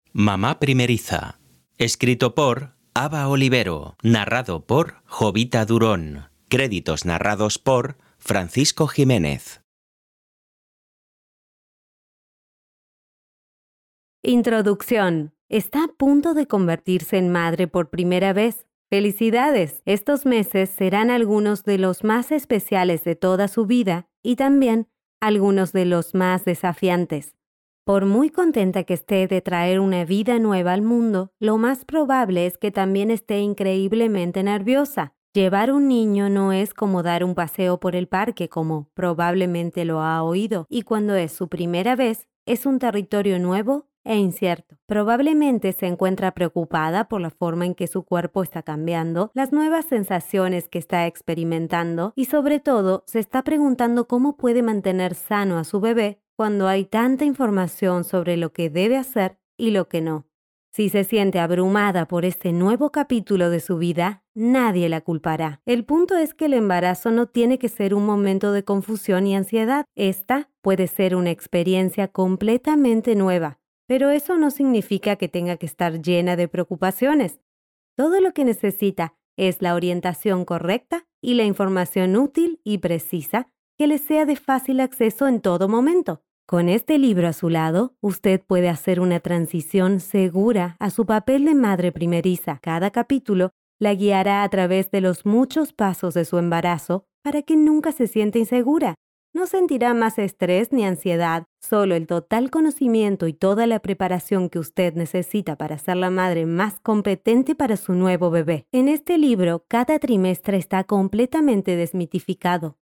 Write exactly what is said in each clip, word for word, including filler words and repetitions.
Mamá primeriza. Escrito por Ava Olivero. Narrado por Jovita Durón. Créditos narrados por Francisco Jiménez. Introducción. Está a punto de convertirse en madre por primera vez. ¡Felicidades! Estos meses serán algunos de los más especiales de toda su vida y también algunos de los más desafiantes. Por muy contenta que esté de traer una vida nueva al mundo, lo más probable es que también esté increíblemente nerviosa. Llevar un niño no es como dar un paseo por el parque, como probablemente lo ha oído, y cuando es su primera vez, es un territorio nuevo e incierto. Probablemente se encuentra preocupada por la forma en que su cuerpo está cambiando, las nuevas sensaciones que está experimentando y sobre todo se está preguntando cómo puede mantener sano a su bebé cuando hay tanta información sobre lo que debe hacer y lo que no. Si se siente abrumada por este nuevo capítulo de su vida, nadie la culpará. El punto es que el embarazo no tiene que ser un momento de confusión y ansiedad. Esta puede ser una experiencia completamente nueva, pero eso no significa que tenga que estar llena de preocupaciones. Todo lo que necesita es la orientación correcta y la información útil y precisa que le sea de fácil acceso en todo momento. Con este libro a su lado, usted puede hacer una transición segura a su papel de madre primeriza. Cada capítulo la guiará a través de los muchos pasos de su embarazo para que nunca se sienta insegura. No sentirá más estrés ni ansiedad, solo el total conocimiento y toda la preparación que usted necesita para ser la madre más competente para su nuevo bebé. En este libro, cada trimestre está completamente desmitificado.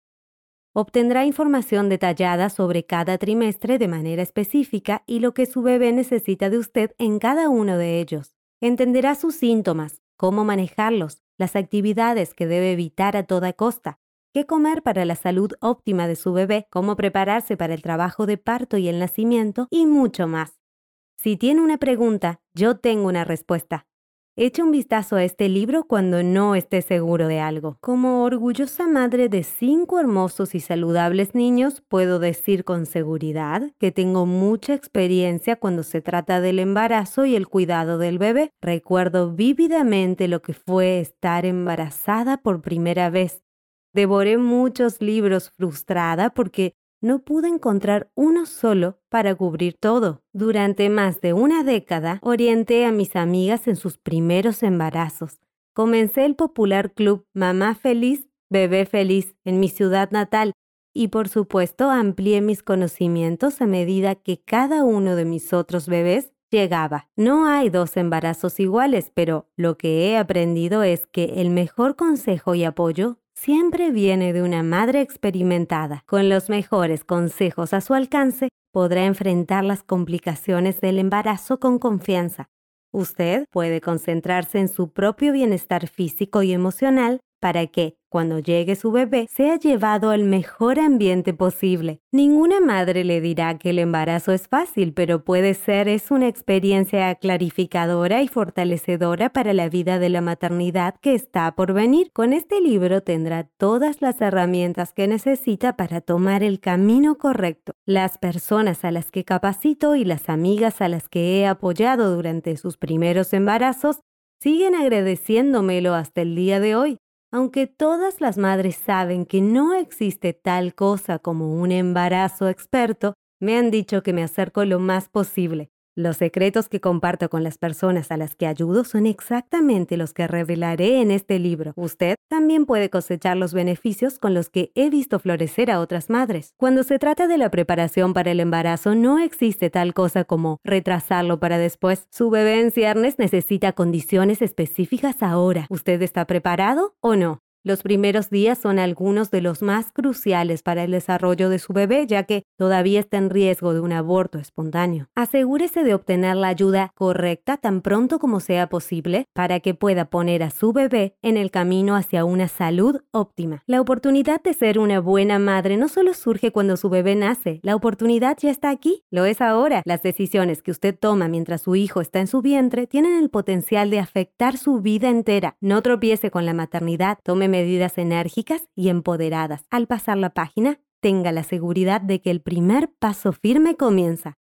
Obtendrá información detallada sobre cada trimestre de manera específica y lo que su bebé necesita de usted en cada uno de ellos. Entenderá sus síntomas, cómo manejarlos, las actividades que debe evitar a toda costa, qué comer para la salud óptima de su bebé, cómo prepararse para el trabajo de parto y el nacimiento y mucho más. Si tiene una pregunta, yo tengo una respuesta. Eche un vistazo a este libro cuando no esté seguro de algo. Como orgullosa madre de cinco hermosos y saludables niños, puedo decir con seguridad que tengo mucha experiencia cuando se trata del embarazo y el cuidado del bebé. Recuerdo vívidamente lo que fue estar embarazada por primera vez. Devoré muchos libros frustrada porque no pude encontrar uno solo para cubrir todo. Durante más de una década, orienté a mis amigas en sus primeros embarazos. Comencé el popular club Mamá Feliz, Bebé Feliz en mi ciudad natal y, por supuesto, amplié mis conocimientos a medida que cada uno de mis otros bebés llegaba. No hay dos embarazos iguales, pero lo que he aprendido es que el mejor consejo y apoyo siempre viene de una madre experimentada. Con los mejores consejos a su alcance, podrá enfrentar las complicaciones del embarazo con confianza. Usted puede concentrarse en su propio bienestar físico y emocional para que, cuando llegue su bebé, sea llevado al mejor ambiente posible. Ninguna madre le dirá que el embarazo es fácil, pero puede ser es una experiencia clarificadora y fortalecedora para la vida de la maternidad que está por venir. Con este libro tendrá todas las herramientas que necesita para tomar el camino correcto. Las personas a las que capacito y las amigas a las que he apoyado durante sus primeros embarazos siguen agradeciéndomelo hasta el día de hoy. Aunque todas las madres saben que no existe tal cosa como un embarazo experto, me han dicho que me acerco lo más posible. Los secretos que comparto con las personas a las que ayudo son exactamente los que revelaré en este libro. Usted también puede cosechar los beneficios con los que he visto florecer a otras madres. Cuando se trata de la preparación para el embarazo, no existe tal cosa como retrasarlo para después. Su bebé en ciernes necesita condiciones específicas ahora. ¿Usted está preparado o no? Los primeros días son algunos de los más cruciales para el desarrollo de su bebé, ya que todavía está en riesgo de un aborto espontáneo. Asegúrese de obtener la ayuda correcta tan pronto como sea posible para que pueda poner a su bebé en el camino hacia una salud óptima. La oportunidad de ser una buena madre no solo surge cuando su bebé nace, la oportunidad ya está aquí, lo es ahora. Las decisiones que usted toma mientras su hijo está en su vientre tienen el potencial de afectar su vida entera. No tropiece con la maternidad, tome medidas enérgicas y empoderadas. Al pasar la página, tenga la seguridad de que el primer paso firme comienza.